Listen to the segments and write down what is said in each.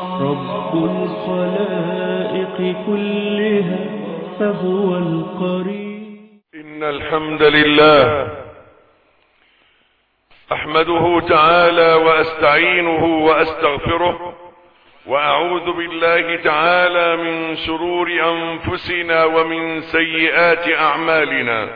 رب الخلائق كلها فهو القريب. إن الحمد لله أحمده تعالى وأستعينه وأستغفره، وأعوذ بالله تعالى من شرور أنفسنا ومن سيئات أعمالنا.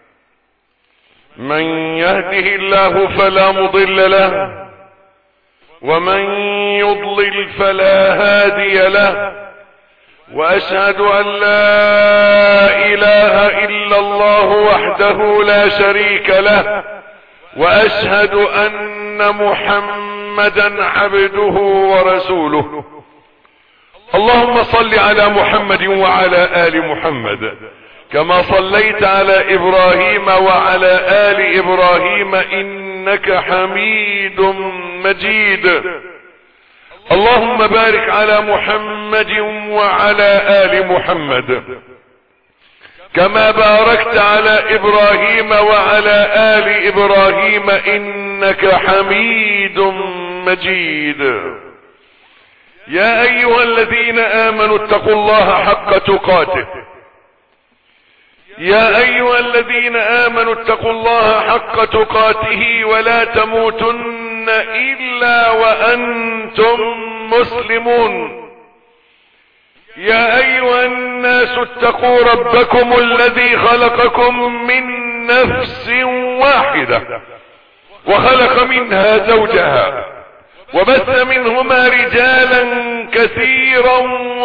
من يهده الله فلا مضل له، ومن يضلل فلا هادي له، وأشهد أن لا إله إلا الله وحده لا شريك له، وأشهد أن محمدا عبده ورسوله. اللهم صل على محمد وعلى آل محمد كما صليت على إبراهيم وعلى آل إبراهيم إنك حميد مجيد. اللهم بارك على محمد وعلى آل محمد كما باركت على إبراهيم وعلى آل إبراهيم إنك حميد مجيد. يا أيها الذين آمنوا اتقوا الله حق تقاته، يا أيها الذين آمنوا اتقوا الله حق تقاته ولا تموتن إلا وأنتم مسلمون. يا أيها الناس اتقوا ربكم الذي خلقكم من نفس واحدة وخلق منها زوجها وبث منهما رجالا كثيرا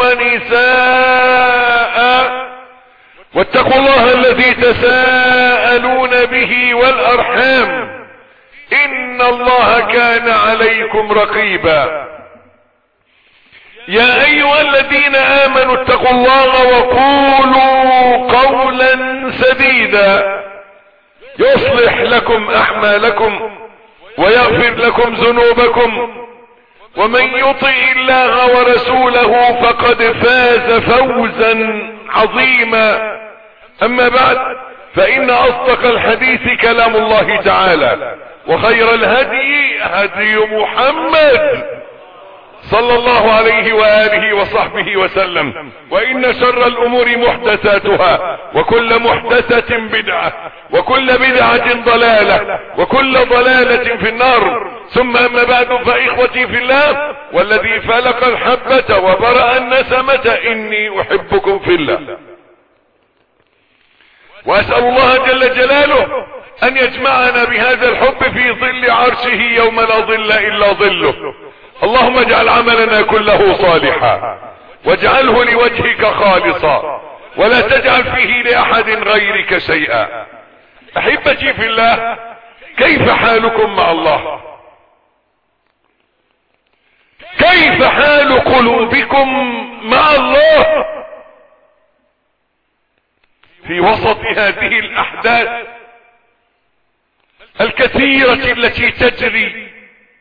ونساء، واتقوا الله الذي تساءلون به والأرحام إن الله كان عليكم رقيبا. يا أيها الذين آمنوا اتقوا الله وقولوا قولا سديدا يصلح لكم أعمالكم ويغفر لكم ذنوبكم، ومن يطع الله ورسوله فقد فاز فوزا عظيما. أما بعد، فإن أصدق الحديث كلام الله تعالى، وخير الهدي هدي محمد صلى الله عليه وآله وصحبه وسلم، وإن شر الأمور محدثاتها، وكل محدثة بدعة، وكل بدعة ضلالة، وكل ضلالة في النار. ثم أما بعد، فإخوتي في الله والذي فلق الحبة وبرأ النسمة إني أحبكم في الله، وأسأل الله جل جلاله أن يجمعنا بهذا الحب في ظل عرشه يوم لا ظل إلا ظله. اللهم اجعل عملنا كله صالحا، واجعله لوجهك خالصا، ولا تجعل فيه لأحد غيرك شيئا. أحبتي في الله، كيف حالكم مع الله؟ كيف حال قلوبكم مع الله في وسط هذه الأحداث الكثيرة التي تجري؟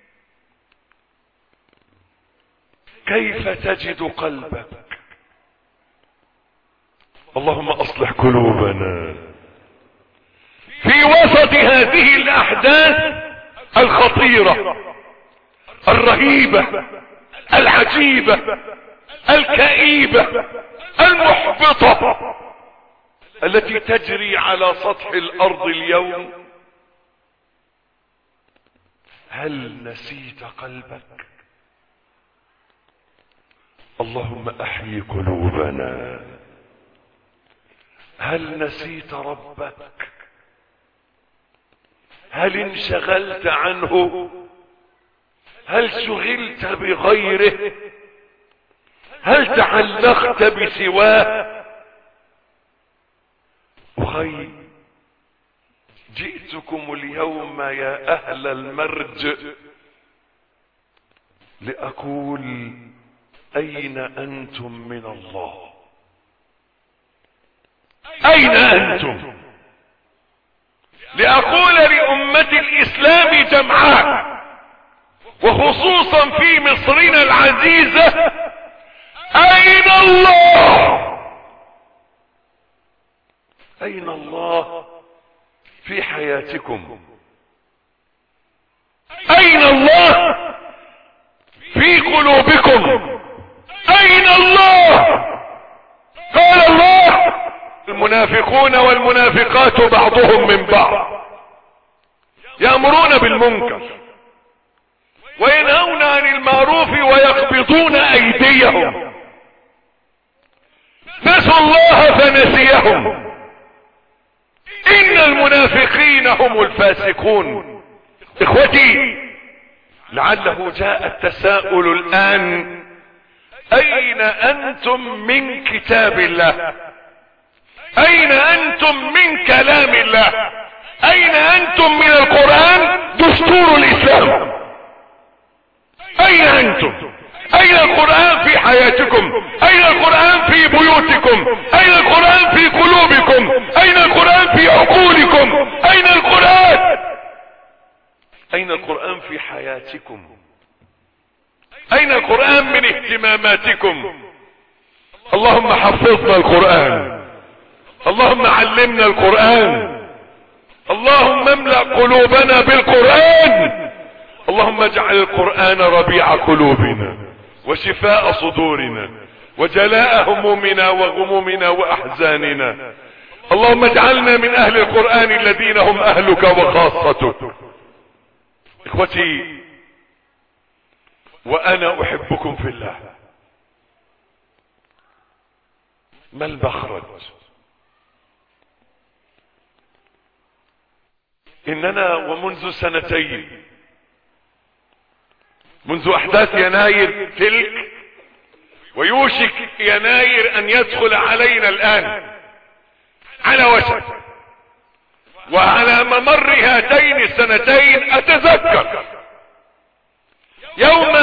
كيف تجد قلبك؟ اللهم اصلح قلوبنا في وسط هذه الاحداث الخطيرة الرهيبة العجيبة الكئيبة المحبطة التي تجري على سطح الارض اليوم. هل نسيت قلبك؟ اللهم احيي قلوبنا. هل نسيت ربك؟ هل انشغلت عنه؟ هل شغلت بغيره؟ هل تعلقت بسواه؟ أخي، جئتكم اليوم يا أهل المرج لأقول: أين أنتم من الله؟ أين أنتم؟ لأقول لأمة الإسلام جمعاء، وخصوصا في مصرنا العزيزة: أين الله؟ أين الله في حياتكم؟ أين الله في قلوبكم؟ الله قال الله المنافقون والمنافقات بعضهم من بعض يأمرون بالمنكر وينهون عن المعروف ويقبضون أيديهم نسوا الله فنسيهم إن المنافقين هم الفاسقون. إخوتي لعله جاء التساؤل الآن أين أنتم من كتاب الله؟ أين أنتم من كلام الله؟ أين أنتم من القرآن دستور الإسلام؟ أين أنتم؟ أين القرآن في حياتكم؟ أين القرآن في بيوتكم؟ أين القرآن في قلوبكم؟ أين القرآن في عقولكم؟ أين القرآن؟ أين القرآن في حياتكم؟ أين القرآن من اهتماماتكم؟ اللهم حفظنا القرآن، اللهم علمنا القرآن، اللهم املأ قلوبنا بالقرآن، اللهم اجعل القرآن ربيع قلوبنا وشفاء صدورنا وجلاء همومنا وغمومنا وأحزاننا. اللهم اجعلنا من أهل القرآن الذين هم أهلك وخاصتك. إخوتي وأنا أحبكم في الله، ما المخرج؟ إننا ومنذ سنتين، منذ أحداث يناير تلك ويوشك يناير أن يدخل علينا الآن على وشك، وعلى ممر هاتين السنتين أتذكر يوم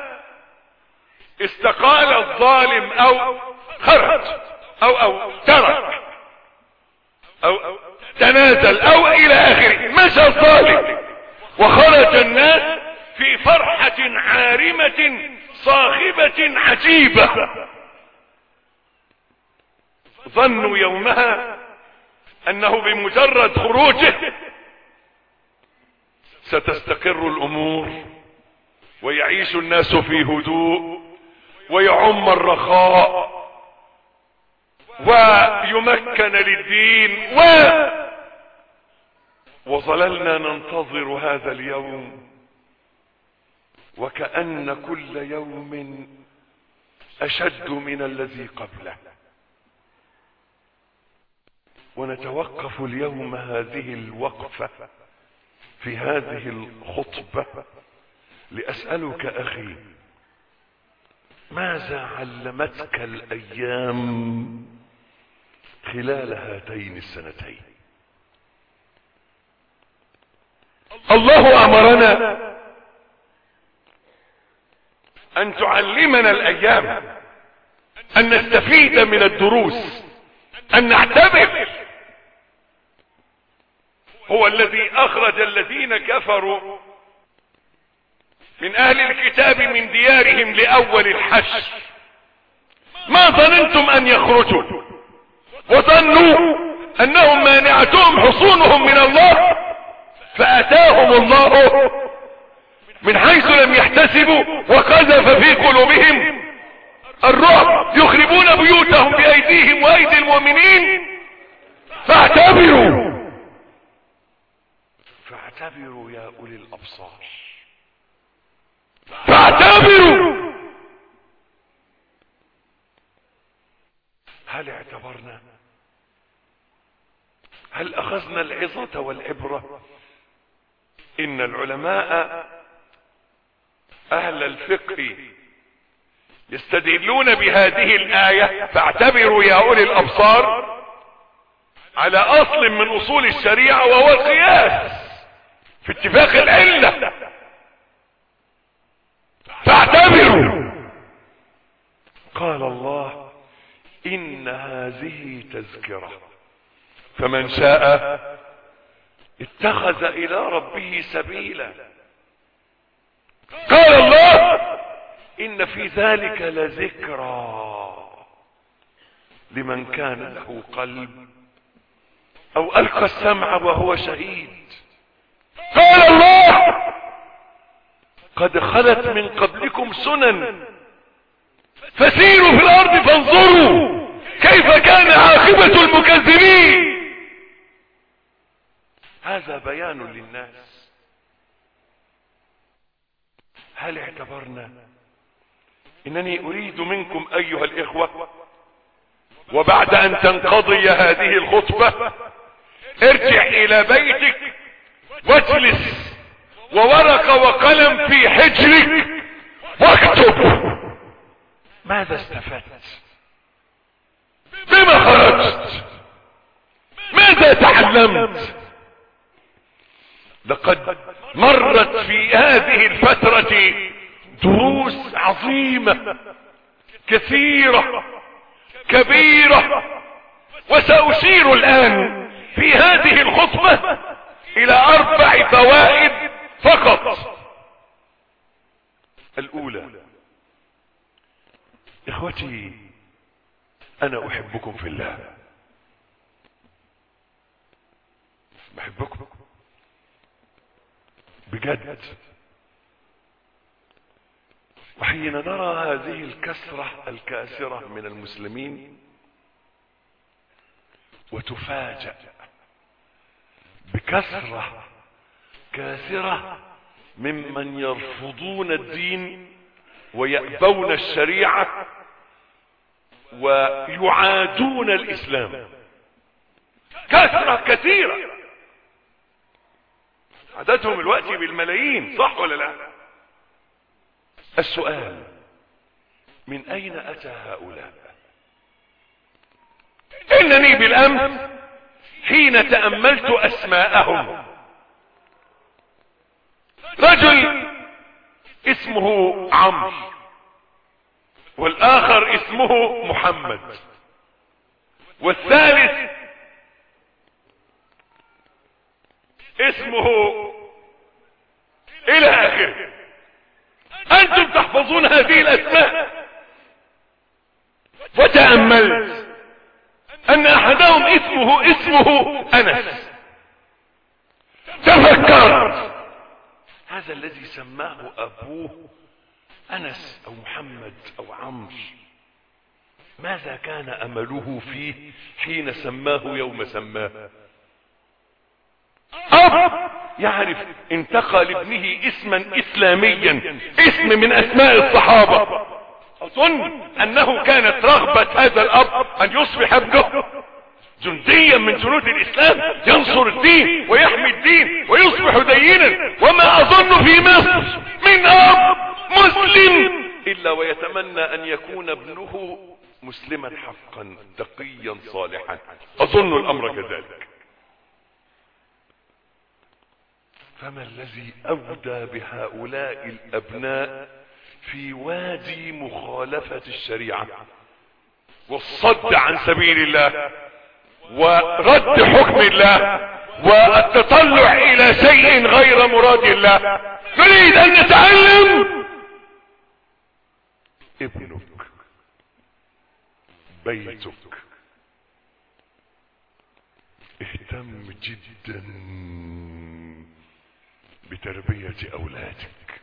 استقال الظالم أو خرج أو ترك أو تنازل أو إلى آخره، مشى الظالم وخرج الناس في فرحة عارمة صاخبة عجيبة. ظنوا يومها أنه بمجرد خروجه ستستقر الأمور ويعيش الناس في هدوء ويعم الرخاء ويمكن للدين وظللنا ننتظر هذا اليوم، وكأن كل يوم أشد من الذي قبله. ونتوقف اليوم هذه الوقفة في هذه الخطبة لأسألك أخي، ماذا علمتك الأيام خلال هاتين السنتين؟ الله أمرنا أن تعلمنا الأيام، أن نستفيد من الدروس، أن نعتبر. هو الذي أخرج الذين كفروا من أهل الكتاب من ديارهم لأول الحشر، ما ظننتم أن يخرجوا وظنوا أنهم مانعتهم حصونهم من الله، فأتاهم الله من حيث لم يحتسبوا وقذف في قلوبهم الرعب، يخربون بيوتهم بأيديهم وأيدي المؤمنين. فاعتبروا يا أولي الأبصار، فاعتبروا. هل اعتبرنا؟ هل أخذنا العظة والعبرة؟ إن العلماء أهل الفقه يستدلون بهذه الآية فاعتبروا يا أولي الأبصار على أصل من أصول الشريعة، وهو القياس في اتفاق العلة. فاعتبروا. قال الله إن هذه تذكرة فمن شاء اتخذ إلى ربه سبيلا. قال الله إن في ذلك لذكرى لمن كان له قلب أو ألقى السمع وهو شهيد. قال الله قد خلت من قبلكم سنن فسيروا في الارض فانظروا كيف كان عاقبة المكذبين. هذا بيان للناس. هل اعتبرنا؟ انني اريد منكم ايها الاخوة، وبعد ان تنقضي هذه الخطبة ارجع الى بيتك واجلس وورقة وقلم في حجرك واكتب ماذا استفدت، بما خرجت، ماذا تعلمت. لقد مرت في هذه الفترة دروس عظيمة كثيرة كبيرة، وسأشير الآن في هذه الخطبة إلى 4 فوائد فقط. الأولى: إخوتي، أنا أحبكم في الله، بحبكم بجد. وحين نرى هذه الكثرة الكاسرة من المسلمين وتفاجأ بكثرة كاسرة ممن يرفضون الدين ويأبون الشريعة ويعادون الإسلام، كثرة كثيرة عددهم الوقت بالملايين، صح ولا لا؟ السؤال: من اين اتى هؤلاء؟ انني بالامس حين تأملت اسماءهم، رجل اسمه عمرو، والاخر اسمه محمد، والثالث اسمه الى اخره. انتم تحفظون هذه الاسماء، وتأملت ان احدهم اسمه انس. تفكرت هذا الذي سماه ابوه انس او محمد او عمرو، ماذا كان امله فيه حين سماه يوم سماه؟ اب يعرف انتقى لابنه اسما اسلاميا، اسم من اسماء الصحابة. اظن انه كانت رغبة هذا الاب ان يصبح ابنه جنديا من جنود الاسلام، ينصر الدين ويحمي الدين ويصبح دينا. وما اظن في مصر من اب مسلم الا ويتمنى ان يكون ابنه مسلما حقا تقيا صالحا. اظن الامر كذلك. فما الذي اودى بهؤلاء الابناء في وادي مخالفة الشريعة والصد عن سبيل الله ورد حكم الله والتطلع الى شيء غير مراد الله؟ نريد ان نتعلم. ابنك، بيتك، اهتم جدا بتربية اولادك.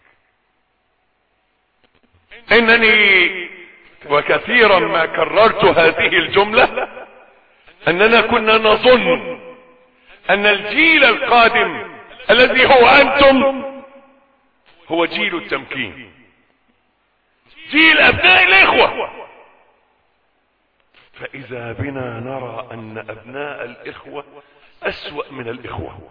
انني وكثيرا ما كررت هذه الجملة، اننا كنا نظن ان الجيل القادم الذي هو انتم هو جيل التمكين، جيل ابناء الاخوة. فاذا بنا نرى ان ابناء الاخوة اسوأ من الاخوة.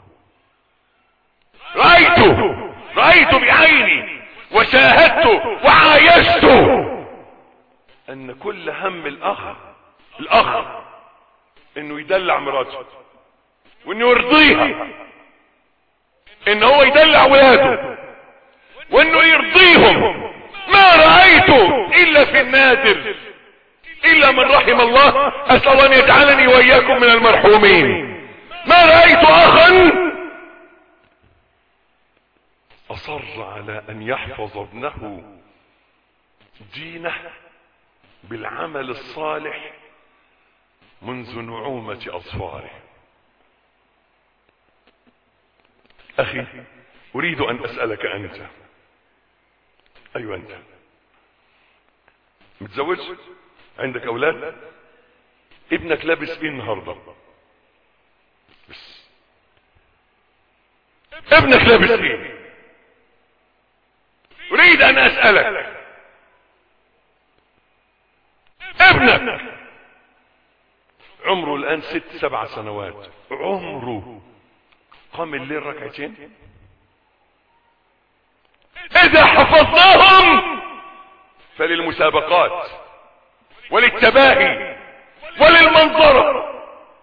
رأيت بعيني وشاهدت وعايشت ان كل هم الاخ انه يدلع مراته وانه يرضيها، ان هو يدلع ولاده وانه يرضيهم. ما رأيت الا في النادر، الا من رحم الله، اسأل ان يجعلني واياكم من المرحومين. ما رأيت اخا اصر على ان يحفظ ابنه دينه بالعمل الصالح منذ نعومة اظفاره. اخي، اريد ان اسألك انت، ايوه انت، متزوج؟ عندك اولاد؟ ابنك لابس ايه النهارده؟ بس ابنك لابس ايه؟ اريد ان اسألك، ابنك عمره الان 6-7 سنوات، عمره قام الليل ركعتين؟ اذا حفظناهم فللمسابقات وللتباهي وللمنظرة.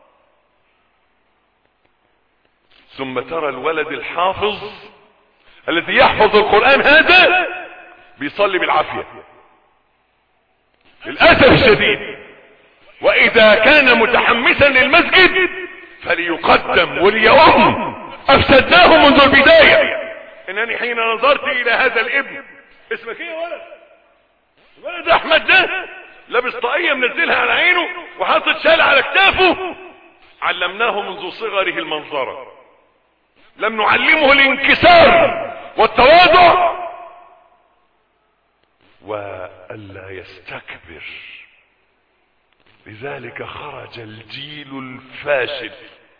ثم ترى الولد الحافظ الذي يحفظ القرآن هذا بيصلي بالعافية للأسف الشديد. وإذا كان متحمسا للمسجد فليقدم وليؤم. أفسدناه منذ البداية. إنني حين نظرت إلى هذا الابن، اسمك ايه يا ولد؟ الولد أحمد ده لابس طاقية منزلها على عينه وحاطط شال على كتافه. علمناه منذ صغره المنظرة، لم نعلمه الانكسار والتواضع وألا يستكبر. لذلك خرج الجيل الفاشل.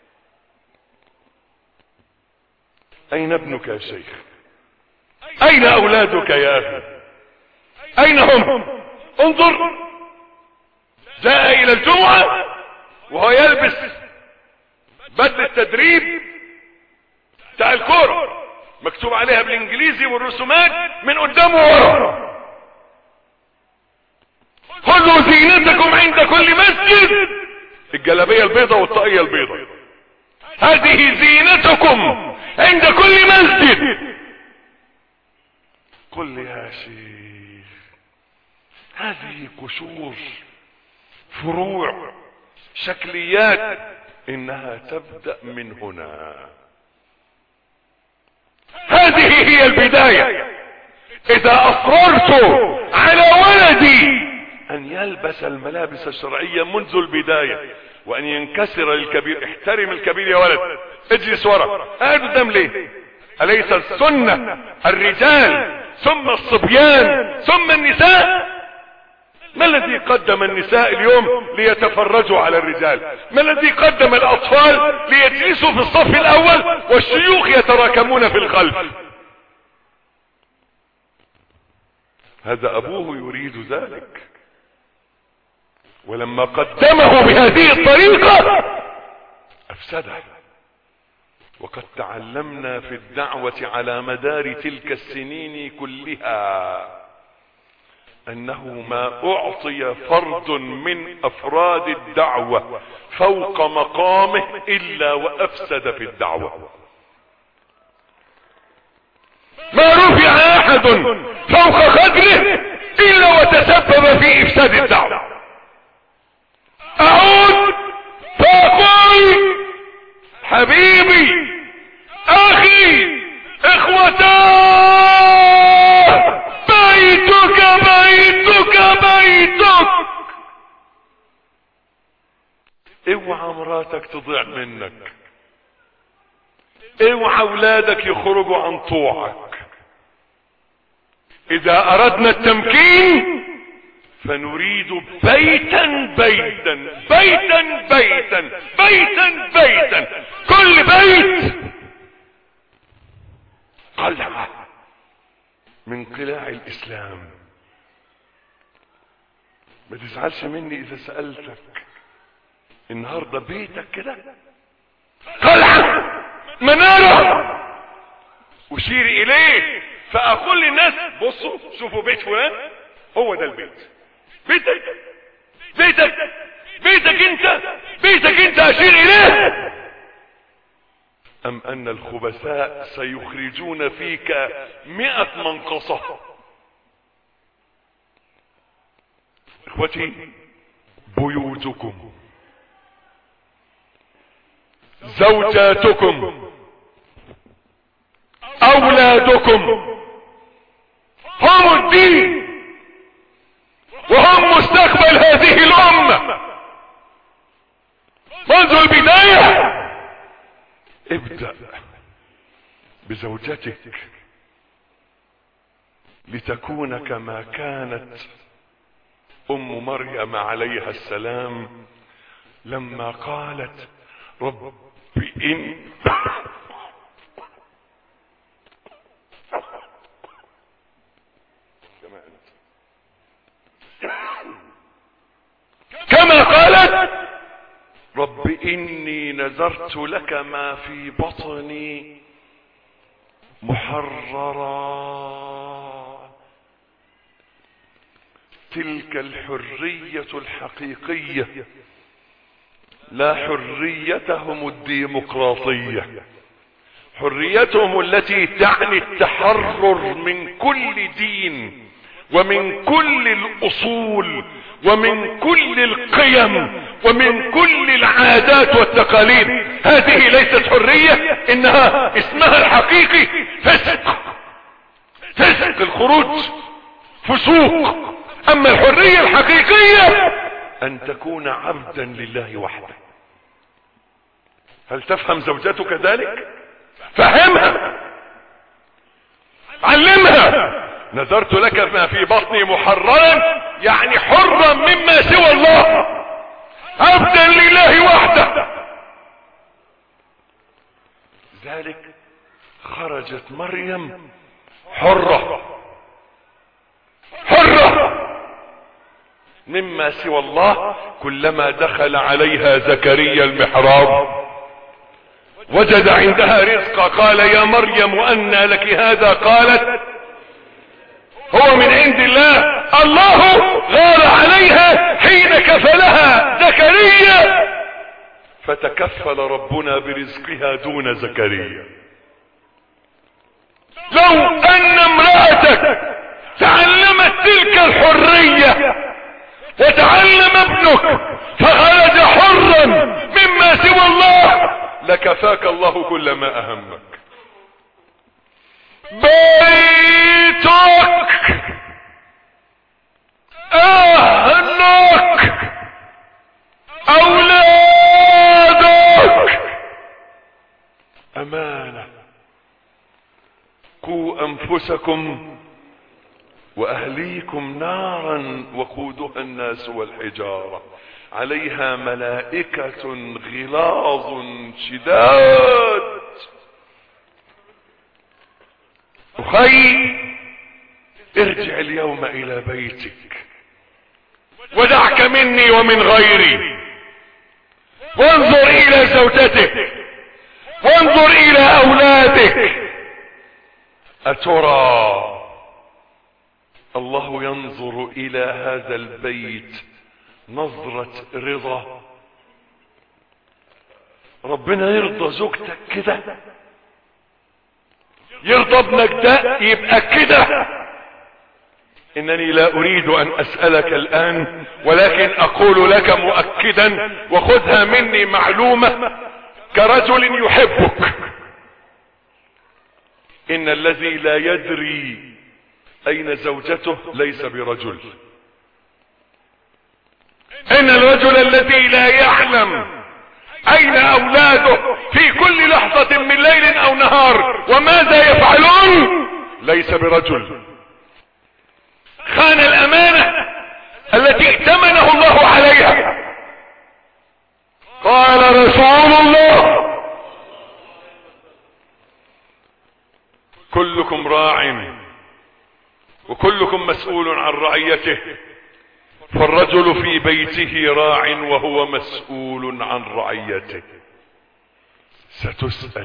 أين ابنك يا شيخ؟ أين أولادك يا أخي؟ أين هم؟ انظر، جاء إلى الجمعة وهو يلبس بدلة التدريب بتاع الكورة مكتوب عليها بالانجليزي والرسومات من قدامه ورا. خذوا زينتكم عند كل مسجد. الجلابية البيضة والطاقية البيضة، هذه زينتكم عند كل مسجد. قل لي يا شيخ، هذه قشور، فروع، شكليات، انها تبدأ من هنا. هذه هي البداية. اذا اصررت على ولدي ان يلبس الملابس الشرعية منذ البداية وان ينكسر للكبير، احترم الكبير يا ولد، اجلس ورا، قاعد قدام ليه؟ اليس السنة الرجال ثم الصبيان ثم النساء؟ ما الذي قدم النساء اليوم ليتفرجوا على الرجال؟ ما الذي قدم الاطفال ليجلسوا في الصف الاول والشيوخ يتراكمون في الخلف؟ هذا ابوه يريد ذلك، ولما قدمه بهذه الطريقة افسده. وقد تعلمنا في الدعوة على مدار تلك السنين كلها انه ما اعطي فرد من افراد الدعوة فوق مقامه الا وافسد في الدعوة. ما رفع احد فوق قدره الا وتسبب في افساد الدعوة. اعود فاقول حبيبي، اخي، اخوتاه، بيتك بيتك بيتك. اوعى مراتك تضيع منك، اوعى اولادك يخرجوا عن طوعك. اذا اردنا التمكين فنريد بيتا بيتا بيتا بيتا بيتا بيتا، كل بيت قلعة من قلاع الاسلام. ما تزعلش مني اذا سألتك النهاردة بيتك كده قلعة، منارة، اشير اليه فاقول للناس بصوا شوفوا بيت فلان، هو ده البيت. بيتك بيتك بيتك انت، بيتك انت اشير اليه. ام ان الخبثاء سيخرجون فيك 100 منقصة. اخوتي، بيوتكم، زوجاتكم، اولادكم هم الدين وهم مستقبل هذه الامة. منذ البداية ابدأ بزوجتك لتكون كما كانت ام مريم عليها السلام لما قالت رب إن كما قالت رب إني نذرت لك ما في بطني محررا. تلك الحرية الحقيقية، لا حريتهم الديمقراطية، حريتهم التي تعني التحرر من كل دين ومن كل الأصول ومن كل القيم ومن كل العادات والتقاليد. هذه ليست حرية، إنها اسمها الحقيقي فسق، فسق الخروج، فسوق. أما الحرية الحقيقية أن تكون عبدا لله وحده. هل تفهم زوجتك ذلك؟ فهمها، علمها. نذرت لك ما في بطني محررا، يعني حرا مما سوى الله، عبدا لله وحده. ذلك خرجت مريم حرة، حرة مما سوى الله. كلما دخل عليها زكريا المحراب وجد عندها رزقا قال يا مريم أنى لك هذا؟ قالت هو من عند الله. الله غار عليها حين كفلها زكريا، فتكفل ربنا برزقها دون زكريا. لو أن امرأتك تعلمت تلك الحرية وتعلم ابنك فخرج حرا مما سوى الله، لكفاك الله كل ما أهمك. بيتك، أهلك، أولادك أمانة. قوا أنفسكم وأهليكم نارا وقودها الناس والحجارة عليها ملائكة غلاظ شداد. أخي ارجع اليوم إلى بيتك ودعك مني ومن غيري، وانظر إلى زوجتك، وانظر إلى أولادك. أترى الله ينظر إلى هذا البيت نظرة رضا؟ ربنا يرضى زوجتك كده؟ يرضى ابنك ده يبقى كده؟ انني لا اريد ان اسألك الان، ولكن اقول لك مؤكدا وخذها مني معلومة كرجل يحبك، ان الذي لا يدري اين زوجته ليس برجل. ان الرجل الذي لا يعلم اين اولاده في كل لحظة من ليل او نهار وماذا يفعلون ليس برجل. خان الامانة التي ائتمنه الله عليها. قال رسول الله كلكم راع وكلكم مسؤول عن رعيته، فالرجل في بيته راع وهو مسؤول عن رعيته. ستسأل.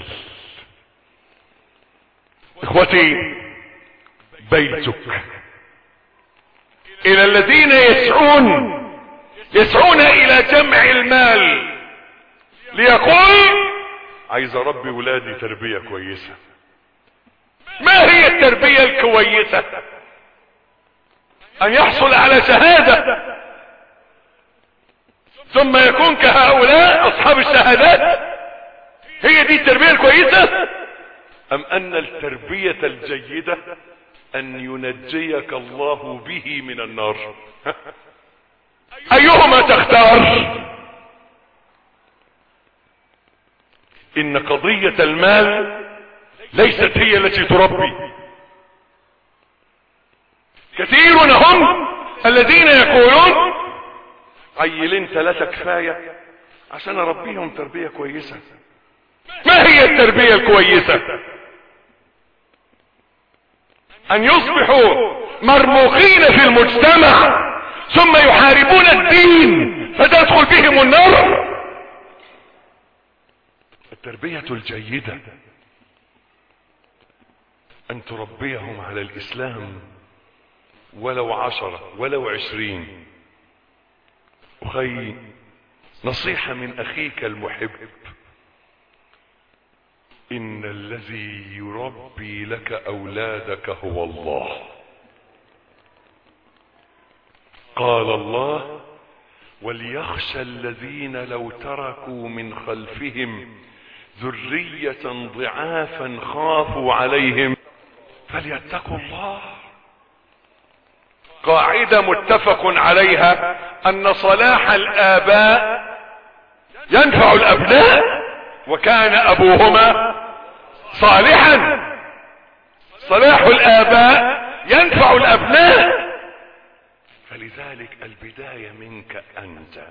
اخوتي، بيتك. الى الذين يسعون الى جمع المال ليقول عايز اربي ولادي تربية كويسة. ما هي التربية الكويسة؟ ان يحصل على شهادة ثم يكون كهؤلاء اصحاب الشهادات؟ هي دي التربية الكويسة؟ ام ان التربية الجيدة ان ينجيك الله به من النار؟ ايهما تختار؟ ان قضية المال ليست هي التي تربي. كثيرون هم الذين يقولون عيلين 3 كفاية عشان اربيهم تربية كويسة. ما هي التربية الكويسة؟ ان يصبحوا مرموقين في المجتمع ثم يحاربون الدين فتدخل بهم النار. التربية الجيدة ان تربيهم على الاسلام ولو 10 ولو 20. اخي، نصيحة من اخيك المحب: ان الذي يربي لك اولادك هو الله. قال الله: وليخشى الذين لو تركوا من خلفهم ذرية ضعافا خافوا عليهم فليتقوا الله. قاعدة متفق عليها ان صلاح الاباء ينفع الابناء وكان ابوهما صالحا. صلاح الاباء ينفع الابناء، فلذلك البداية منك انت.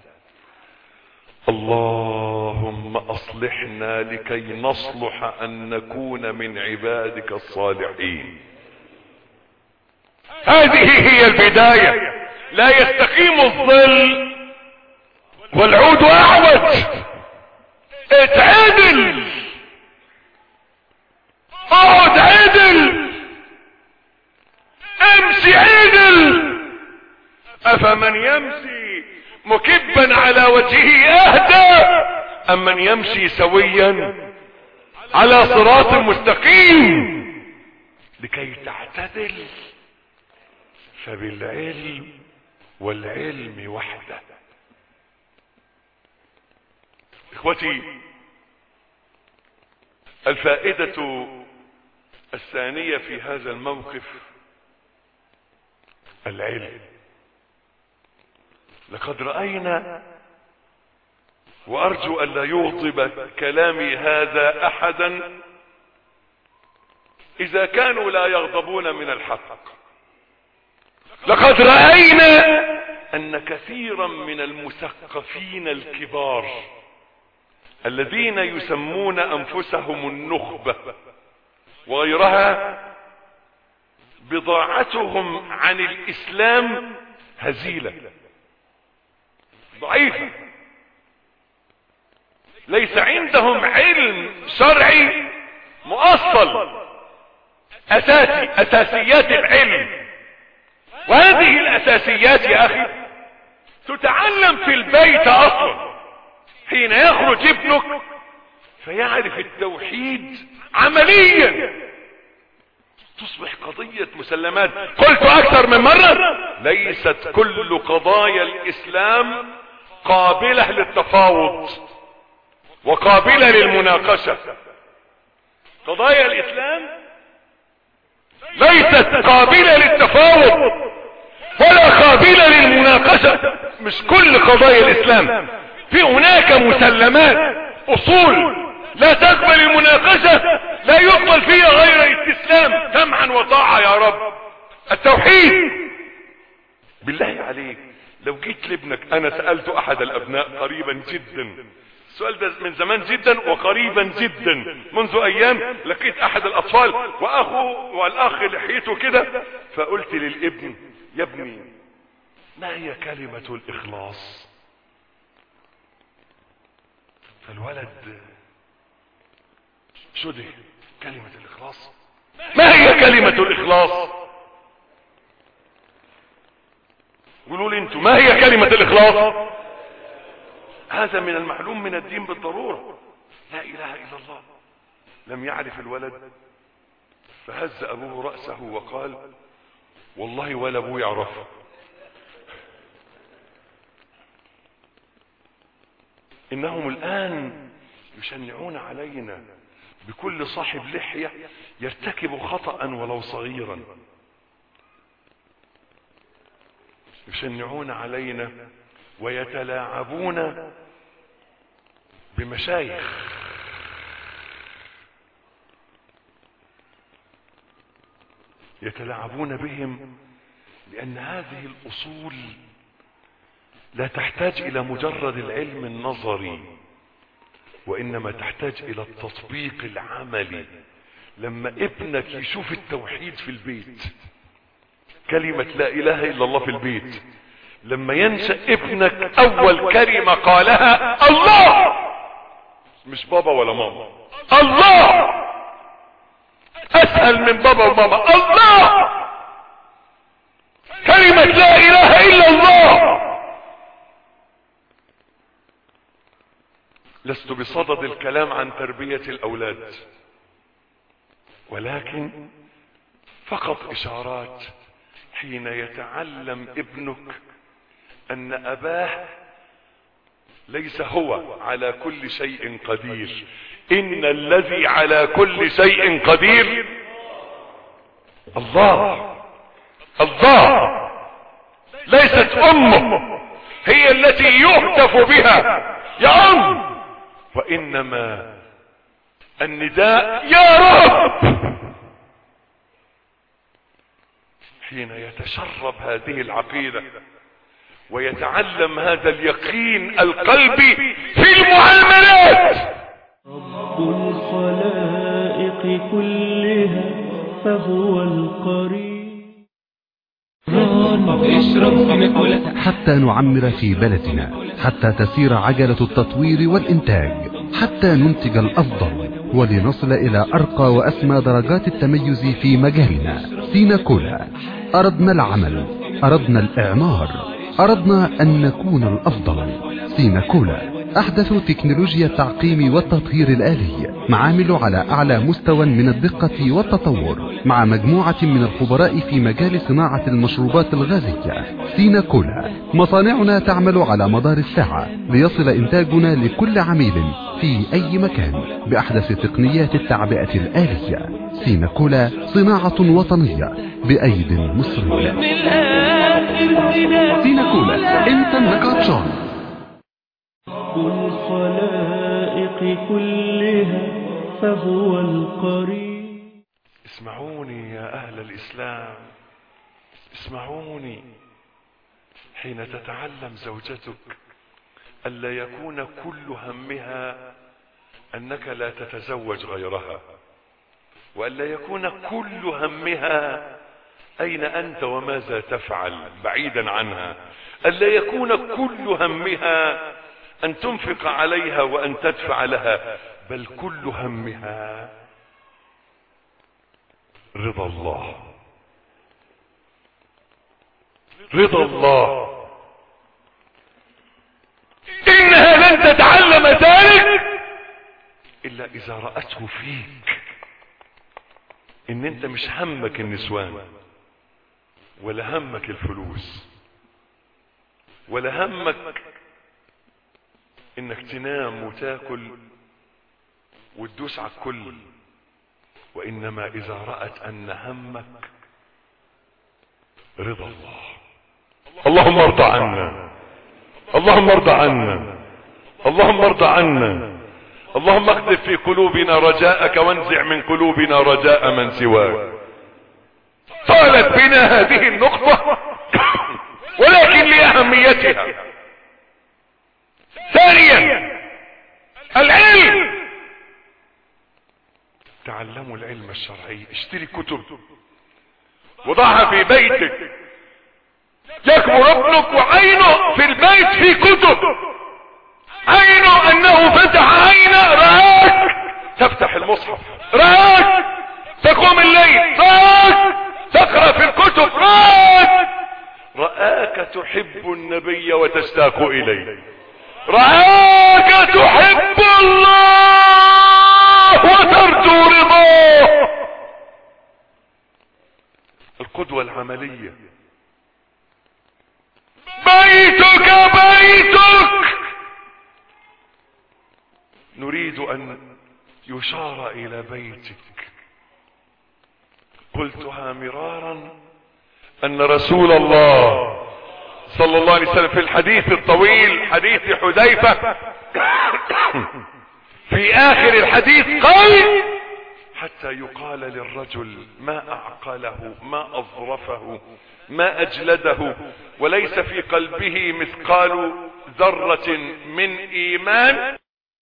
اللهم اصلحنا لكي نصلح ان نكون من عبادك الصالحين. هذه هي البداية. لا يستقيم الظل والعود اعوج. اتعدل، اقعد عدل، امشي عدل. افمن يمشي مكبا على وجهه اهدى ام من يمشي سويا على صراط مستقيم؟ لكي تعتدل فبالعلم والعلم وحده. اخوتي، الفائدة الثانية في هذا الموقف العلم. لقد رأينا، وارجو ان لا يغضب كلامي هذا احدا اذا كانوا لا يغضبون من الحق، لقد رأينا ان كثيرا من المثقفين الكبار الذين يسمون انفسهم النخبة وغيرها بضاعتهم عن الاسلام هزيلة ضعيفة. ليس عندهم علم شرعي مؤصل اساسي، اساسيات العلم. وهذه الاساسيات يا اخي تتعلم في البيت اصلا. حين يخرج ابنك فيعرف التوحيد عمليا تصبح قضية مسلمات. قلت اكثر من مرة: ليست كل قضايا الاسلام قابلة للتفاوض وقابلة للمناقشة. قضايا الاسلام ليست قابلة للتفاوض ولا قابلة للمناقشة. مش كل قضايا الاسلام، في هناك مسلمات اصول لا تقبل المناقشة، لا يقبل فيها غير استسلام سمعا وطاعة. يا رب، التوحيد. بالله عليك لو جيت لابنك، انا سألت احد الابناء قريبا جدا السؤال ده من زمان جدا وقريبا جدا، منذ ايام لقيت احد الاطفال واخوه والاخ لحيته كده، فقلت للابن: يا ابني ما هي كلمة الاخلاص؟ فالولد شده: كلمة الاخلاص؟ ما هي كلمة الاخلاص؟ قولوا لي انتوا، ما هي كلمة الاخلاص؟ هذا من المعلوم من الدين بالضرورة، لا اله الا الله. لم يعرف الولد، فهز ابوه رأسه وقال: والله ولا ابوه يعرف. انهم الان يشنعون علينا بكل صاحب لحية يرتكب خطأ ولو صغيرا. يشنعون علينا ويتلاعبون بمشايخ. يتلاعبون بهم لأن هذه الأصول لا تحتاج إلى مجرد العلم النظري، وإنما تحتاج إلى التطبيق العملي. لما ابنك يشوف التوحيد في البيت، كلمة لا إله إلا الله في البيت، لما ينشأ ابنك أول كلمة قالها الله، مش بابا ولا ماما، الله، أسهل من بابا وماما، الله، كلمة لا إله إلا الله. لست بصدد الكلام عن تربية الأولاد، ولكن فقط إشارات. حين يتعلم ابنك أن أباه ليس هو على كل شيء قدير، إن الذي على كل شيء قدير الله. الله ليست أمه هي التي يهتف بها يا أم، وإنما النداء يا رب. حين يتشرب هذه العقيدة ويتعلم هذا اليقين القلبي في المعاملات، رب الخلائق كلها فهو القريب. حتى نعمر في بلدنا، حتى تسير عجلة التطوير والإنتاج، حتى ننتج الأفضل ولنصل إلى أرقى وأسمى درجات التميز في مجالنا. سيناكولا أردنا العمل، أردنا الإعمار، أردنا أن نكون الأفضل. سيناكولا أحدث تكنولوجيا التعقيم والتطهير الآلي، معامل على أعلى مستوى من الدقة والتطور، مع مجموعة من الخبراء في مجال صناعة المشروبات الغازية. سيناكولا مصانعنا تعمل على مدار الساعة ليصل إنتاجنا لكل عميل في أي مكان بأحدث تقنيات التعبئة الآلية. سيناكولا صناعة وطنية بأيد مصرية. سيناكولا انت النكاتشون. الخلائق كلها فهو القريب. اسمعوني يا أهل الإسلام، اسمعوني. حين تتعلم زوجتك ألا يكون كل همها أنك لا تتزوج غيرها، وألا يكون كل همها أين أنت وماذا تفعل بعيدا عنها، ألا يكون كل همها أن تنفق عليها وأن تدفع لها، بل كل همها رضا الله. رضا الله. إنها لن تتعلم ذلك إلا إذا رأته فيك، إن أنت مش همك النسوان، ولا همك الفلوس، ولا همك انك تنام وتاكل وتدوس على الكل، وانما اذا رأت ان همك رضا الله. اللهم ارضى عنا، اللهم ارضى عنا، اللهم ارضى عنا. اللهم اقذف في قلوبنا رجاءك وانزع من قلوبنا رجاء من سواك. طالت بنا هذه النقطة ولكن لأهميتها. ثانيا العلم. تعلموا العلم الشرعي. اشتري كتب وضعها في بيتك، يكبر ابنك وعينه في البيت في كتب، عينه انه فتح عينه، رآك تفتح المصحف، رآك تقوم الليل، رآك تقرأ في الكتب، رآك تحب النبي وتشتاق إليه، رآك تحب الله وترجو رضاه. القدوة العملية. بيتك بيتك. نريد أن يشار إلى بيتك. قلتها مرارا أن رسول الله صلى الله عليه وسلم في الحديث الطويل، حديث حذيفة، في آخر الحديث قال: حتى يقال للرجل ما اعقله ما اظرفه ما اجلده وليس في قلبه مثقال ذرة من ايمان.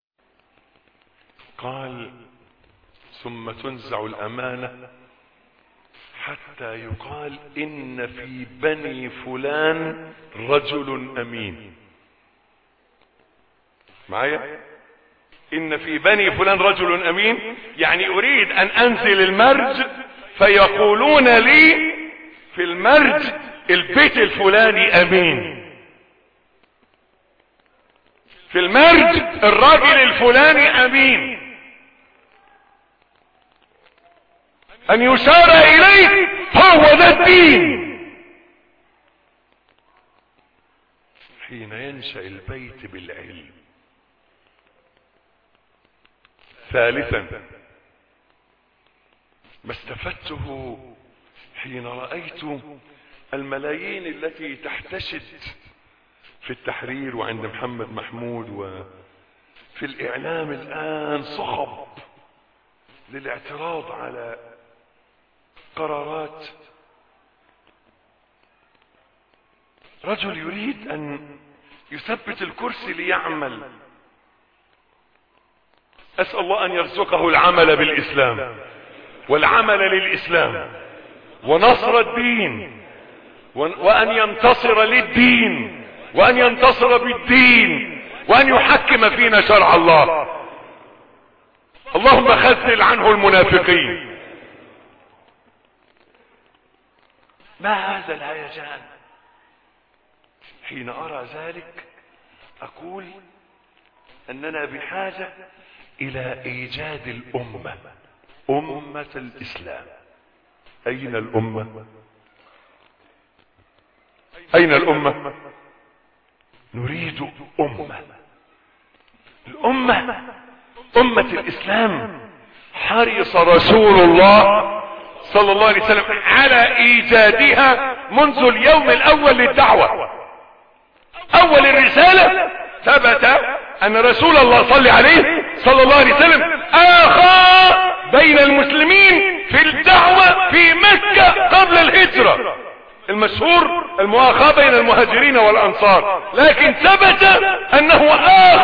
قال ثم تنزع الامانة حتى يقال ان في بني فلان رجل امين. معايا؟ ان في بني فلان رجل امين، يعني اريد ان انزل المرج فيقولون لي في المرج البيت الفلاني امين، في المرج الراجل الفلاني امين، ان يشار اليه هو ذا الدين. حين ينشأ البيت بالعلم. ثالثا ما استفدته حين رأيت الملايين التي تحتشد في التحرير وعند محمد محمود وفي الإعلام الآن صخب للاعتراض على قرارات رجل يريد أن يثبت الكرسي ليعمل. أسأل الله أن يرزقه العمل بالإسلام والعمل للإسلام ونصر الدين وأن ينتصر للدين وأن ينتصر بالدين وأن يحكم فينا شرع الله. اللهم خذل عنه المنافقين. ما هذا الهيجان؟ حين أرى ذلك أقول أننا بحاجة إلى إيجاد الأمة، أمة الإسلام. أين الأمة؟ أين الأمة؟ نريد أمة. الأمة أمة الإسلام. حرص رسول الله صلى الله عليه وسلم على إيجادها منذ اليوم الأول للدعوة. أول الرسالة ثبت أن رسول الله صلى الله عليه وسلم آخى بين المسلمين في الدعوة في مكة قبل الهجرة. المشهور المؤاخاة بين المهاجرين والأنصار، لكن ثبت أنه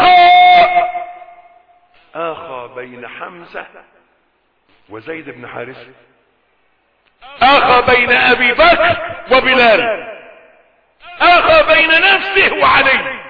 آخى بين حمزة وزيد بن حارثة، آخى بين أبي بكر وبلال، آخى بين نفسه وعلي.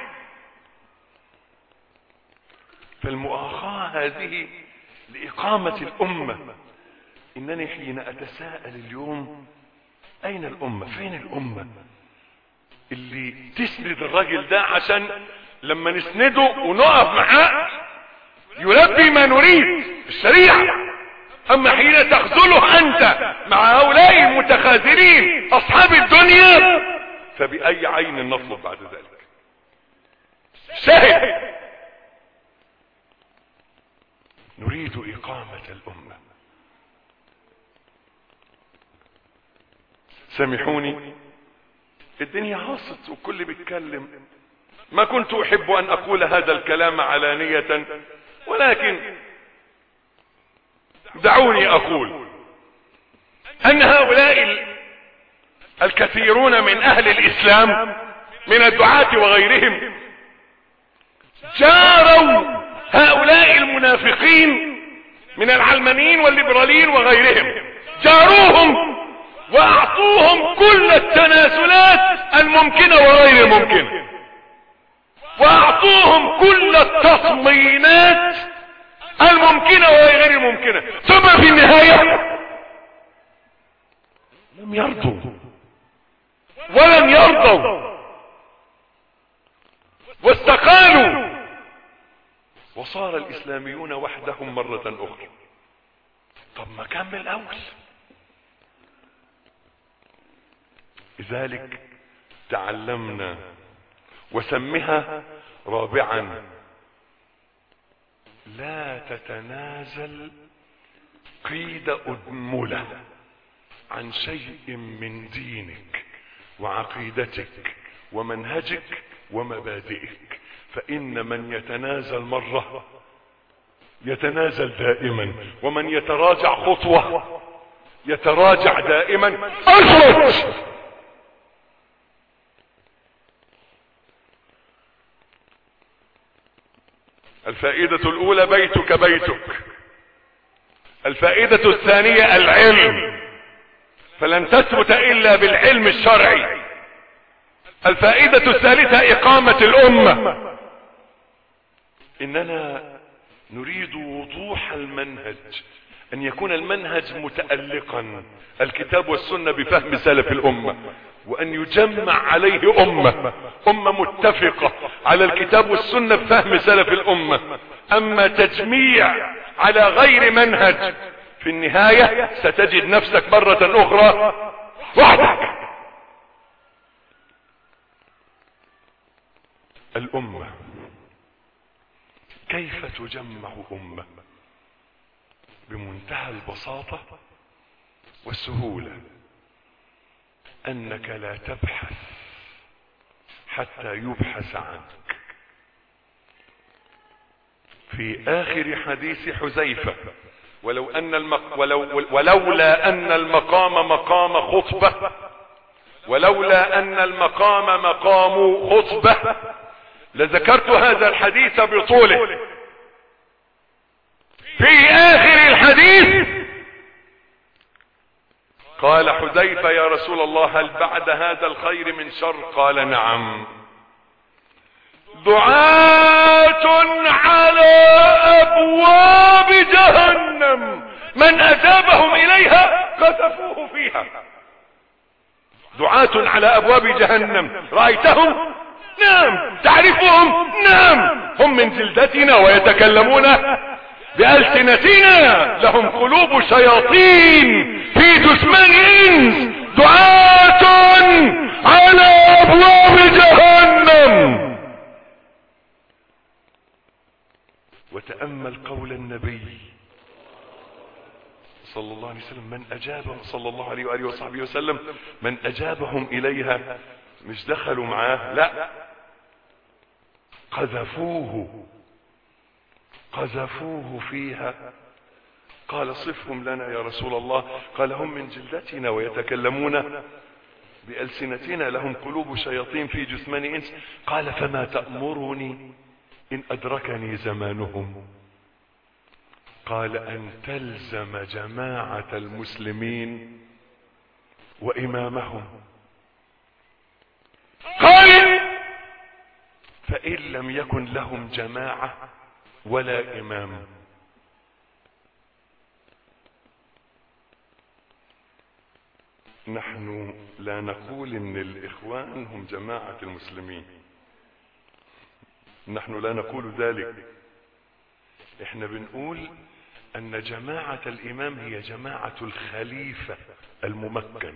فالمؤاخاة هذه لإقامة الأمة. إنني حين أتساءل اليوم أين الأمة؟ فين الأمة اللي تسند الرجل ده عشان لما نسنده ونقف معاه يلبي ما نريد الشريعة؟ أما حين تخذله أنت مع هؤلاء المتخاذلين أصحاب الدنيا فبأي عين نطلب بعد ذلك؟ شاهد. نريد إقامة الأمة. سامحوني، الدنيا هاصت وكل بيتكلم. ما كنت أحب أن أقول هذا الكلام علانية، ولكن دعوني أقول أن هؤلاء الكثيرون من أهل الإسلام من الدعاة وغيرهم جاروا هؤلاء المنافقين من العلمانيين والليبراليين وغيرهم، جاروهم واعطوهم كل التنازلات الممكنة وغير الممكنة، واعطوهم كل التطمينات الممكنة وغير الممكنة، ثم في النهاية لم يرضوا ولم يرضوا واستقالوا، وصار الإسلاميون وحدهم مرة أخرى. طب ما كان من الأول. لذلك تعلمنا. وسمها رابعا: لا تتنازل قيد أدملة عن شيء من دينك وعقيدتك ومنهجك ومبادئك، فإن من يتنازل مرة يتنازل دائما، ومن يتراجع خطوة يتراجع دائما. اخرج. الفائدة الاولى بيتك بيتك. الفائدة الثانية العلم، فلن تثبت الا بالعلم الشرعي. الفائدة الثالثة اقامة الامة. اننا نريد وضوح المنهج، ان يكون المنهج متألقا الكتاب والسنة بفهم سلف الامة، وان يجمع عليه امة متفقة على الكتاب والسنة بفهم سلف الامة. اما تجميع على غير منهج في النهاية ستجد نفسك مرة اخرى وحدك. الامة كيف تجمع امة؟ بمنتهى البساطة والسهولة، انك لا تبحث حتى يبحث عنك. في اخر حديث حذيفة، ولولا ان المقام مقام خطبة، ولولا ان المقام مقام خطبة لذكرت هذا الحديث بطوله. في اخر الحديث قال حذيفة: يا رسول الله، هل بعد هذا الخير من شر؟ قال: نعم. دعاة على ابواب جهنم من اجابهم اليها قذفوه فيها. دعاة على ابواب جهنم، رأيتهم؟ نعم. تعرفهم؟ نعم. هم من جلدتنا ويتكلمون بألسنتنا، لهم قلوب شياطين في جثمان انس. دعاة على ابواب جهنم. وتأمل قول النبي صلى الله عليه وسلم: من اجابهم، صلى الله عليه وآله وصحبه وسلم، من اجابهم اليها، مش دخلوا معاه، لا، قذفوه فيها. قال: صفهم لنا يا رسول الله. قال: هم من جلدتنا ويتكلمون بألسنتنا، لهم قلوب شياطين في جثمان انس. قال: فما تأمرني ان ادركني زمانهم؟ قال: ان تلزم جماعة المسلمين وامامهم. قال: فان لم يكن لهم جماعة ولا امام؟ نحن لا نقول ان الاخوان هم جماعة المسلمين، نحن لا نقول ذلك. احنا بنقول ان جماعة الامام هي جماعة الخليفة الممكن،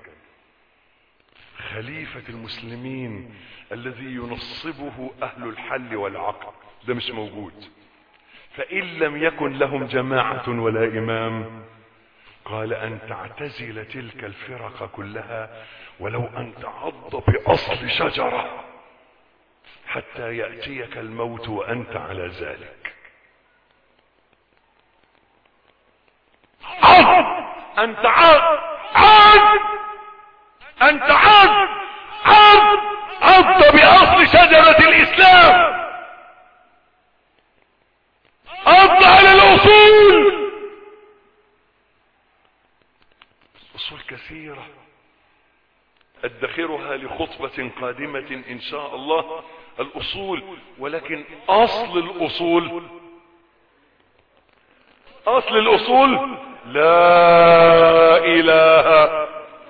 خليفة المسلمين الذي ينصبه اهل الحل والعقد. ده مش موجود. فان لم يكن لهم جماعة ولا امام، قال: ان تعتزل تلك الفرق كلها ولو ان تعض باصل شجرة حتى يأتيك الموت وانت على ذلك. انت عض باصل شجرة الاسلام، عض على الاصول. اصول كثيرة ادخرها لخطبة قادمة ان شاء الله، الاصول. ولكن اصل الاصول لا اله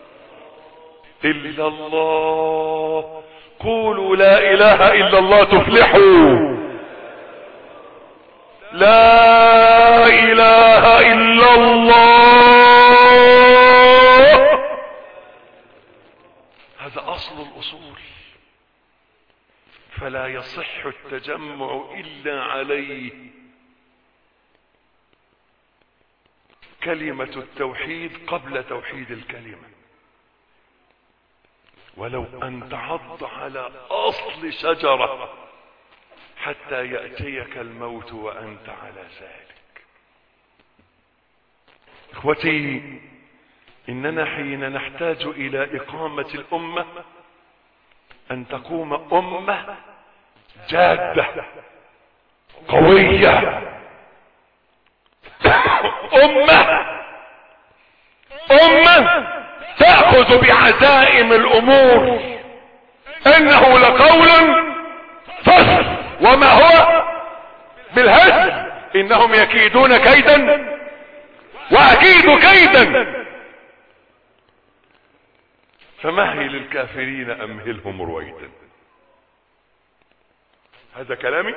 الا الله. قولوا لا اله الا الله تفلحوا. لا اله الا الله، هذا اصل الاصول. فلا يصح التجمع الا عليه. كلمة التوحيد قبل توحيد الكلمة. ولو ان تعض على اصل شجرة حتى يأتيك الموت وانت على ذلك. اخوتي، اننا حين نحتاج الى اقامة الامة ان تقوم امة جادة قوية، امة تأخذ بعزائم الامور. انه لقول فصل وما هو بالهزل، انهم يكيدون كيدا واكيد كيدا فمهل الكافرين امهلهم رويدا. هذا كلامي،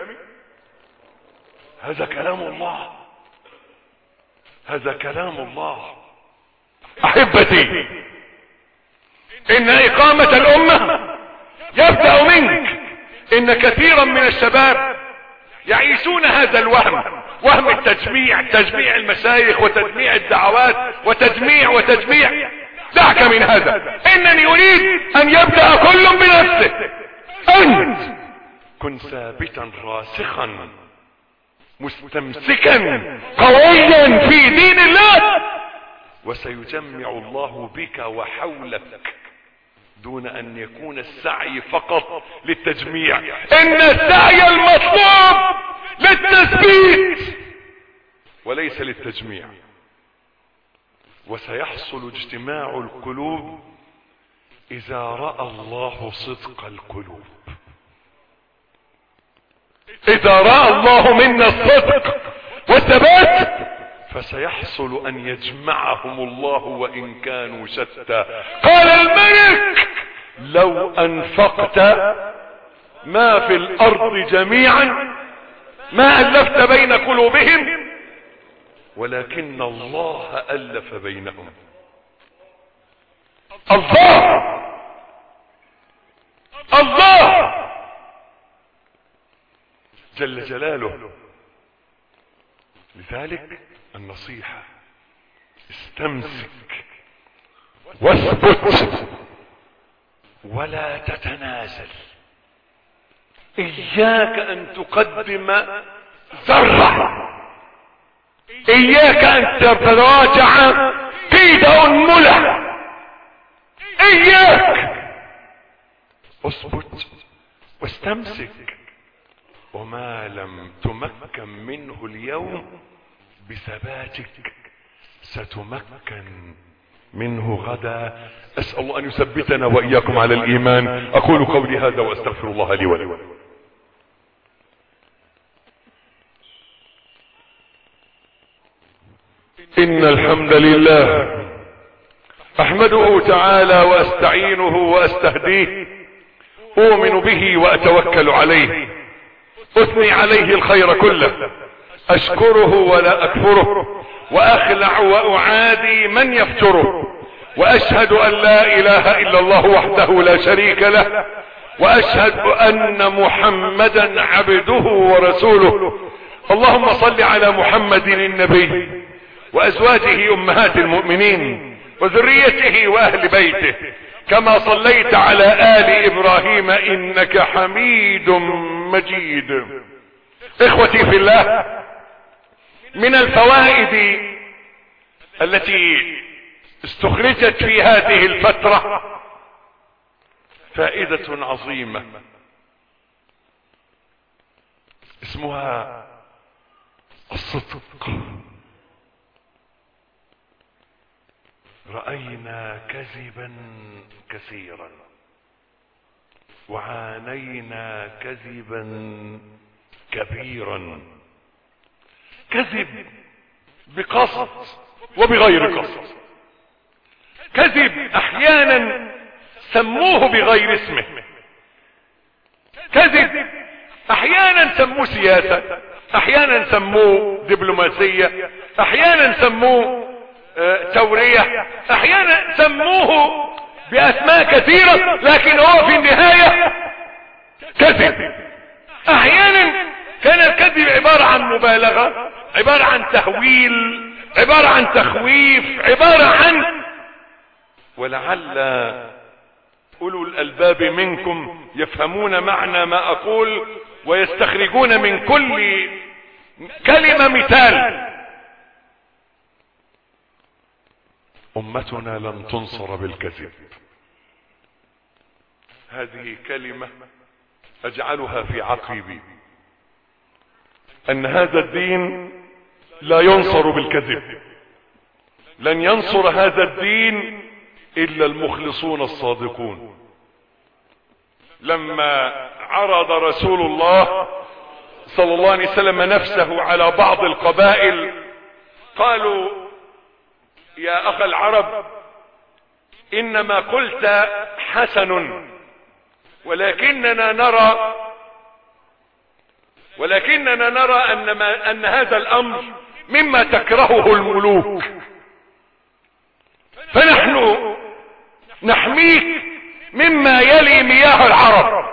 هذا كلام الله، هذا كلام الله. احبتي، ان اقامة الامة يبدأ منك. ان كثيرا من الشباب يعيشون هذا الوهم، وهم التجميع، تجميع المشايخ وتجميع الدعوات وتجميع. دعك من هذا. انني اريد ان يبدأ كل بنفسه. انت كن ثابتا راسخا مستمسكا قويا في دين الله، وسيجمع الله بك وحولك، دون ان يكون السعي فقط للتجميع. ان السعي المطلوب للتثبيت وليس للتجميع. وسيحصل اجتماع القلوب اذا رأى الله صدق القلوب. اذا رأى الله منا الصدق والثبات فسيحصل ان يجمعهم الله وان كانوا شتى. قال الملك: لو انفقت ما في الارض جميعا ما الفت بين قلوبهم ولكن الله الف بينهم. الله جل جلاله. لذلك النصيحة: استمسك واثبت ولا تتنازل. اياك ان تقدم ذرة، اياك ان تتراجع قيد انملة. اياك اثبت واستمسك، وما لم تمكن منه اليوم بثباتك ستمكن منه غدا. اسأل الله ان يثبتنا واياكم على الايمان. اقول قولي هذا واستغفر الله لي ولكم. ان الحمد لله احمده تعالى واستعينه واستهديه، اؤمن به واتوكل عليه، اثني عليه الخير كله، اشكره ولا اكفره، واخلع واعادي من يفجره، واشهد ان لا اله الا الله وحده لا شريك له، واشهد ان محمدا عبده ورسوله. اللهم صل على محمد النبي وازواجه امهات المؤمنين وذريته واهل بيته، كما صليت على آل ابراهيم انك حميد مجيد. اخوتي في الله، من الفوائد التي استخرجت في هذه الفترة فائدة عظيمة اسمها الصدق. رأينا كذبا كثيرا وعانينا كذبا كبيرا، كذب بقصد وبغير قصد، كذب احيانا سموه بغير اسمه، كذب احيانا سموه سياسة، احيانا سموه دبلوماسية، احيانا سموه تورية، احيانا سموه باسماء كثيرة، لكن هو في النهاية كذب. احيانا كان الكذب عبارة عن مبالغة، عبارة عن تهويل، عبارة عن تخويف، عبارة عن، ولعل اولو الالباب منكم يفهمون معنى ما اقول ويستخرجون من كل كلمة مثال. امتنا لن تنصر بالكذب. هذه كلمة اجعلها في عقيبي، ان هذا الدين لا ينصر بالكذب. لن ينصر هذا الدين الا المخلصون الصادقون. لما عرض رسول الله صلى الله عليه وسلم نفسه على بعض القبائل قالوا يا اخ العرب انما قلت حسن، ولكننا نرى ان هذا الامر مما تكرهه الملوك، فنحن نحميك مما يلي مياه العرب.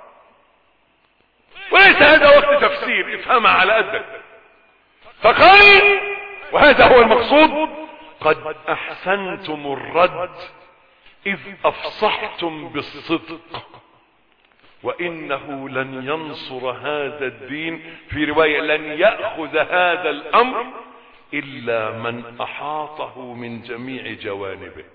وليس هذا وقت تفسير، افهمها على قدك. فقال وهذا هو المقصود: قد احسنتم الرد اذ افصحتم بالصدق، وانه لن ينصر هذا الدين، في رواية لن يأخذ هذا الامر الا من احاطه من جميع جوانبه.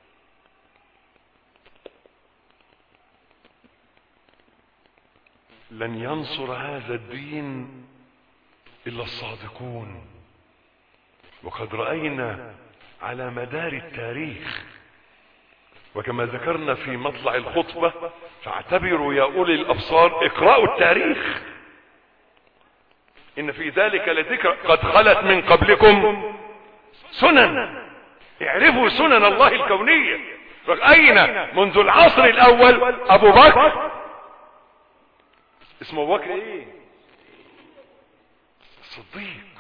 لن ينصر هذا الدين الا الصادقون. وقد رأينا على مدار التاريخ، وكما ذكرنا في مطلع الخطبة، فاعتبروا يا اولي الابصار اقرأوا التاريخ، ان في ذلك لذكر قد خلت من قبلكم سنن. اعرفوا سنن الله الكونية. رأينا منذ العصر الاول ابو بكر، اسمه ابو بكر ايه؟ الصديق.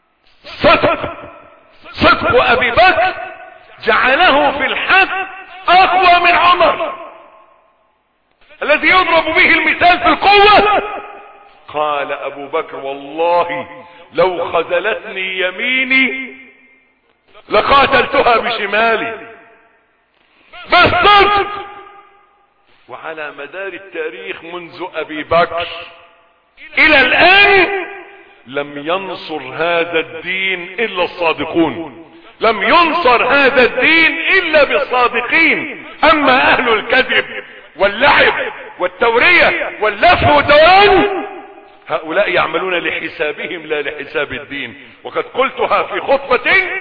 صدق ابي بكر جعله في الحق اقوى من عمر الذي يضرب به المثال في القوة. قال ابو بكر والله لو خذلتني يميني لقاتلتها بشمالي. بالصدق. وعلى مدار التاريخ منذ ابي بكر الى الان لم ينصر هذا الدين الا الصادقون. لم ينصر هذا الدين الا بالصادقين. اما اهل الكذب واللعب والتورية واللف والدوران هؤلاء يعملون لحسابهم لا لحساب الدين. وقد قلتها في خطبة،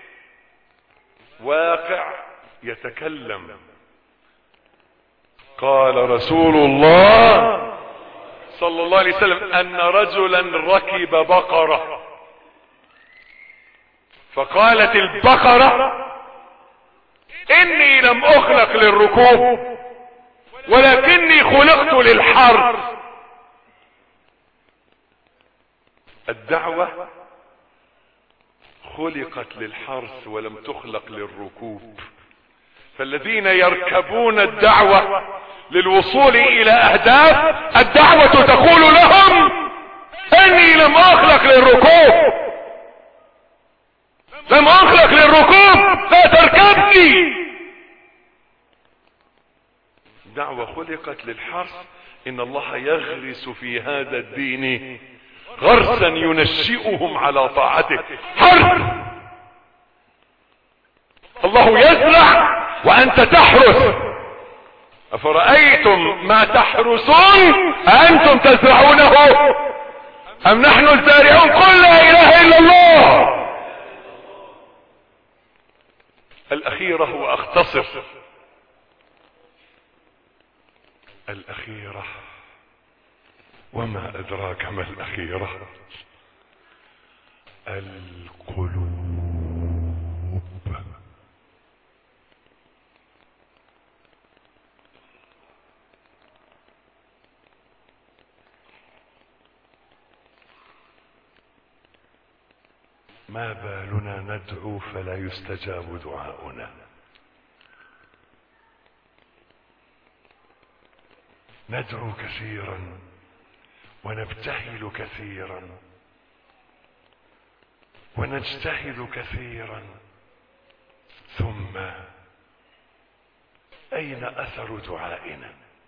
واقع يتكلم. قال رسول الله صلى الله عليه وسلم ان رجلا ركب بقرة، فقالت البقرة اني لم اخلق للركوب ولكني خلقت للحرث. الدعوة خلقت للحرث ولم تخلق للركوب. فالذين يركبون الدعوة للوصول الى اهداف، الدعوة تقول لهم اني لم اخلق للركوب، لم اخلق للركوب، لا تركبني. الدعوة خلقت للحرث. ان الله يغرس في هذا الدين غرسا ينشئهم على طاعته. حرث. الله يزرع وانت تحرث. افرأيتم ما تحرثون أأنتم تزرعونه ام نحن الزارعون؟ قل لا اله الا الله. الاخيرة واختصر، الاخيرة وما ادراك ما الاخيرة؟ القلوب. ما بالنا ندعو فلا يستجاب دعاؤنا؟ ندعو كثيرا ونبتهل كثيرا ونجتهد كثيرا، ثم اين اثر دعائنا؟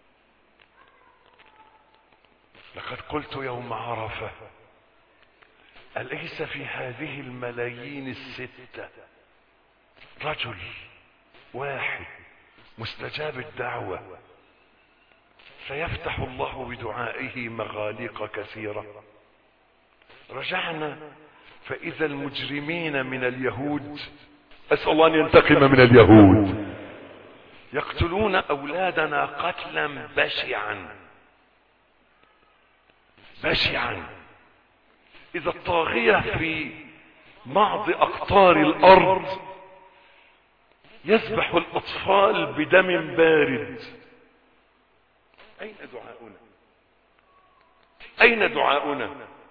لقد قلت يوم عرفة: أليس في هذه الملايين الستة رجل واحد مستجاب الدعوة سيفتح الله بدعائه مغاليق كثيرة. رجعنا فإذا المجرمين من اليهود، أسأل الله أن ينتقم من اليهود، يقتلون أولادنا قتلا بشعا بشعا. إذا الطاغية في بعض أقطار الأرض يذبح الأطفال بدم بارد، أين دعاؤنا؟ أين دعاؤنا؟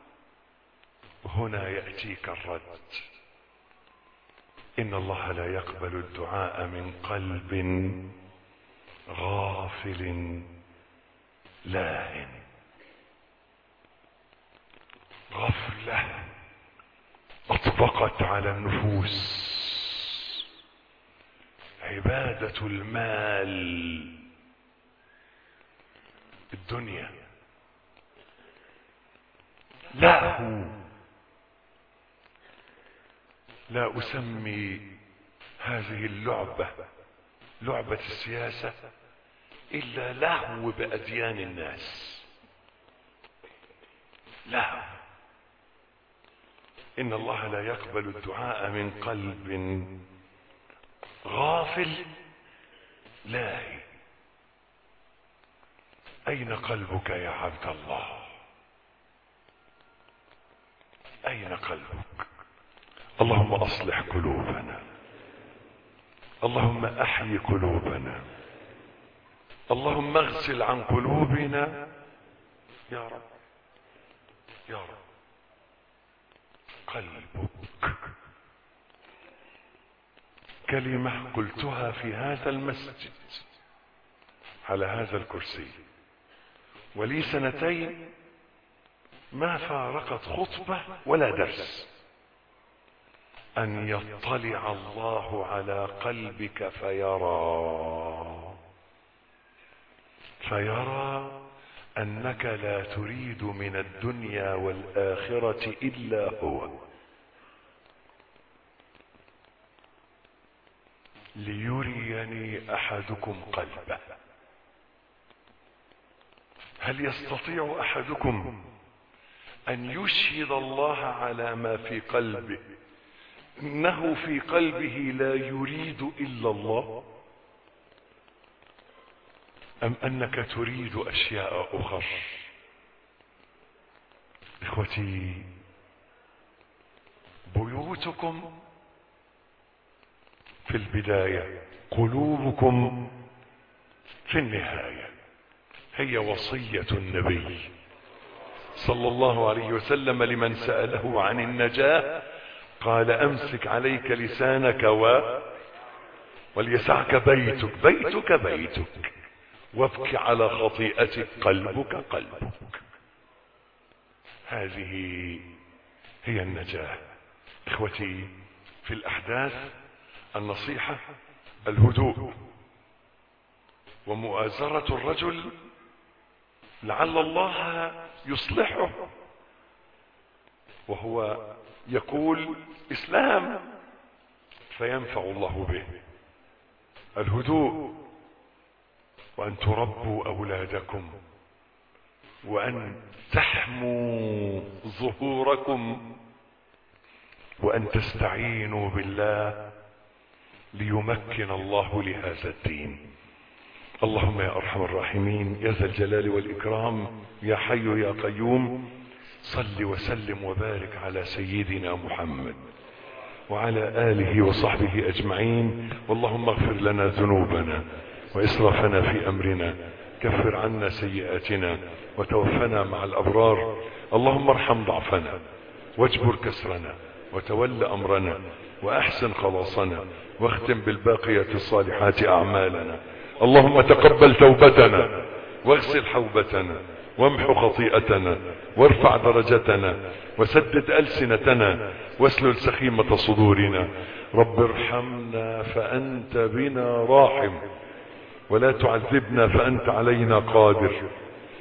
هنا يأتيك الرد. إن الله لا يقبل الدعاء من قلب غافل لاهٍ. غفلة أطبقت على النفوس، عبادة المال، الدنيا، لهو. لا أسمي هذه اللعبة لعبة السياسة إلا لهو بأديان الناس، لهو. إن الله لا يقبل الدعاء من قلب غافل لاهي. أين قلبك يا عبد الله؟ أين قلبك؟ اللهم أصلح قلوبنا، اللهم أحيي قلوبنا، اللهم اغسل عن قلوبنا يا رب يا رب. قلبك، كلمة قلتها في هذا المسجد على هذا الكرسي ولي 2 ما فارقت خطبة ولا درس، أن يطلع الله على قلبك فيرى أنك لا تريد من الدنيا والآخرة إلا هو. ليريني أحدكم قلبه. هل يستطيع أحدكم أن يشهد الله على ما في قلبه إنه في قلبه لا يريد إلا الله، أم أنك تريد أشياء أخرى؟ إخوتي، بيوتكم في البداية، قلوبكم في النهاية. هي وصية النبي صلى الله عليه وسلم لمن سأله عن النجاة، قال أمسك عليك لسانك وليسعك بيتك وابك على خطيئتك قلبك. هذه هي النجاة. إخوتي، في الأحداث النصيحة، الهدوء ومؤازرة الرجل لعل الله يصلحه وهو يقول إسلام فينفع الله به. الهدوء، وأن تربوا أولادكم، وأن تحموا ظهوركم، وأن تستعينوا بالله ليمكن الله لهذا الدين. اللهم يا أرحم الراحمين، يا ذا الجلال والإكرام، يا حي يا قيوم، صل وسلم وبارك على سيدنا محمد وعلى آله وصحبه أجمعين. واللهم اغفر لنا ذنوبنا وإسرافنا في أمرنا، كفر عنا سيئاتنا وتوفنا مع الأبرار. اللهم ارحم ضعفنا واجبر كسرنا وتول أمرنا وأحسن خلاصنا، واختم بالباقيات الصالحات أعمالنا. اللهم تقبل توبتنا واغسل حوبتنا وامحو خطيئتنا وارفع درجتنا وسدد ألسنتنا واسلل سخيمة صدورنا. رب ارحمنا فأنت بنا راحم، ولا تعذبنا فأنت علينا قادر.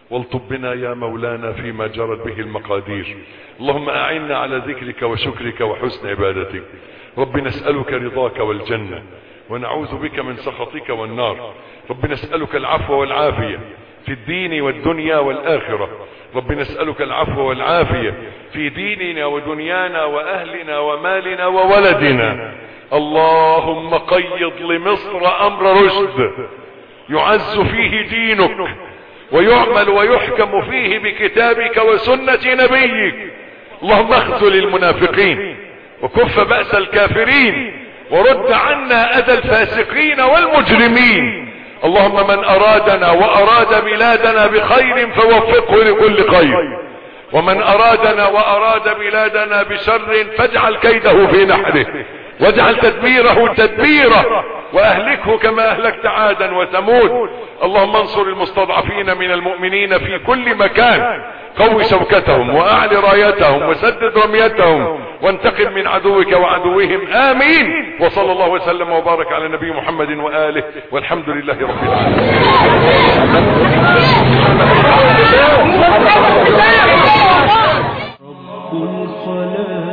والطب بنا يا مولانا فيما جرت به المقادير. اللهم أعنا على ذكرك وشكرك وحسن عبادتك. رب نسألك رضاك والجنة ونعوذ بك من سخطك والنار. رب نسألك العفو والعافية في الدين والدنيا والآخرة. رب نسألك العفو والعافية في ديننا ودنيانا وأهلنا ومالنا وولدنا. اللهم قيض لمصر أمر رشد يعز فيه دينك ويعمل ويحكم فيه بكتابك وسنة نبيك. اللهم اخذل المنافقين وكف بأس الكافرين ورد عنا أذى الفاسقين والمجرمين. اللهم من أرادنا وأراد بلادنا بخير فوفقه لكل خير، ومن أرادنا وأراد بلادنا بشر فاجعل كيده في نحره واجعل تدبيره تدبيره وأهلكه كما أهلكت عادا وثمود. اللهم انصر المستضعفين من المؤمنين في كل مكان، قوي شوكتهم وأعل رايتهم وسدد رميتهم وانتقم من عدوك وعدوهم. آمين. وصلى الله وسلم وبارك على نبي محمد وآله والحمد لله رب العالمين.